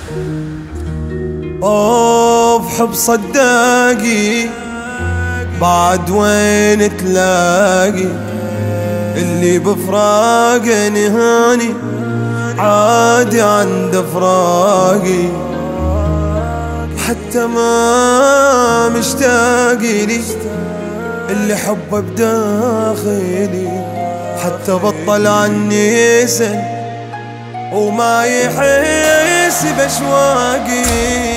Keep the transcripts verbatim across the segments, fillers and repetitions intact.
اوف حب صداقي بعد وين تلاقي اللي بفراقه نهاني عادي عند فراقي، حتى ما مشتاقي لي اللي حبه بداخلي، حتى بطل عني يسأل وما يحس بأشواقي.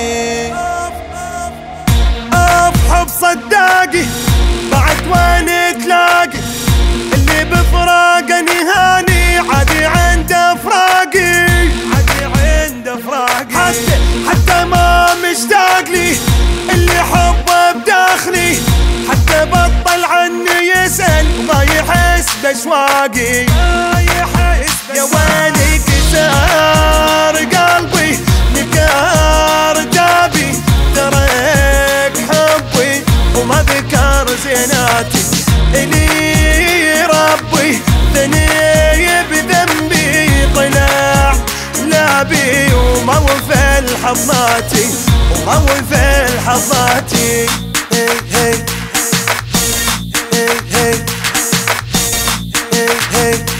حب صداقي بعد وين تلاقي اللي بفراقه نهاني عادي عند فراقي، عادي عند فراقي، حتى حتى ما مشتاق لي اللي حبه بداخلي، حتى بطل عني يسأل وما يحس بأشواقي. ما يحس يا ويلي كسر قلبي نكار جابي، ترك حبي وما ذكر زيناتي إلي ربي، ذني بذنبي طلع لعبي وما وفى الحظاتي، وما وفى الحظاتي. هي هي هي هي هي هي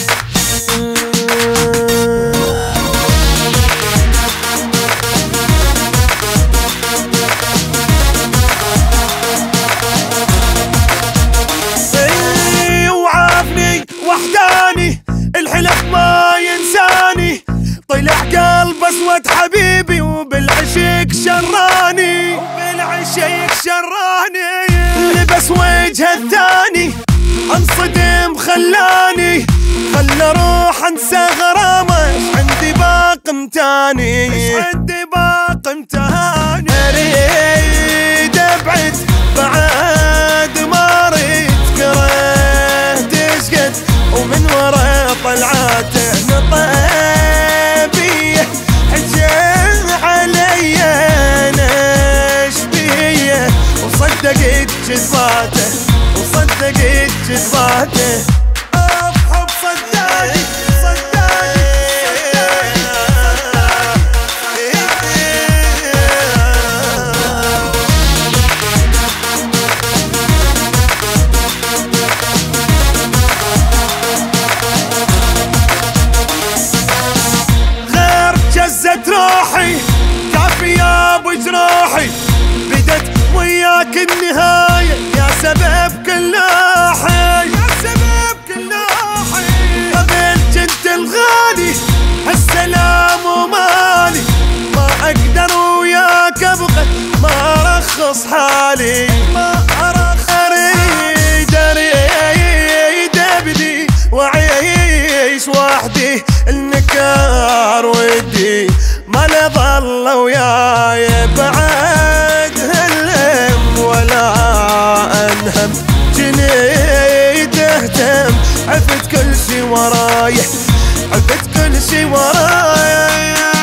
وحداني الحلف ما ينساني، طلع قلب اسود حبيبي وبالعشق شراني، وبالعشق شراني، لبس وجه الثاني انصدم خلاني، خلى روح انسى غرامه، عندي باق متاني، عندي باق متاني، اريد ابعد بعد ما اريد كرهت تسقط ومن ورا طلعاته نطابيه، حجى علي انا شبيه، وصدقت جذباته وصدقت جذباته. حب صدقني صدقني جزت روحي كافية بجروحي، بدت وياك النهاية يا سبب كل لاحي، يا سبب كل لاحي، قبلت انت الغالي السلام ومالي، ما اقدر وياك ابقى ما ارخص حالي، ما ارخص، اريد اريد ابدي واعيش وحدي، النكار ودي ما نظل وياي بعد هالهم ولا انهم، جني تهتم عفت كل شي وراي، عفت كل شي وراي.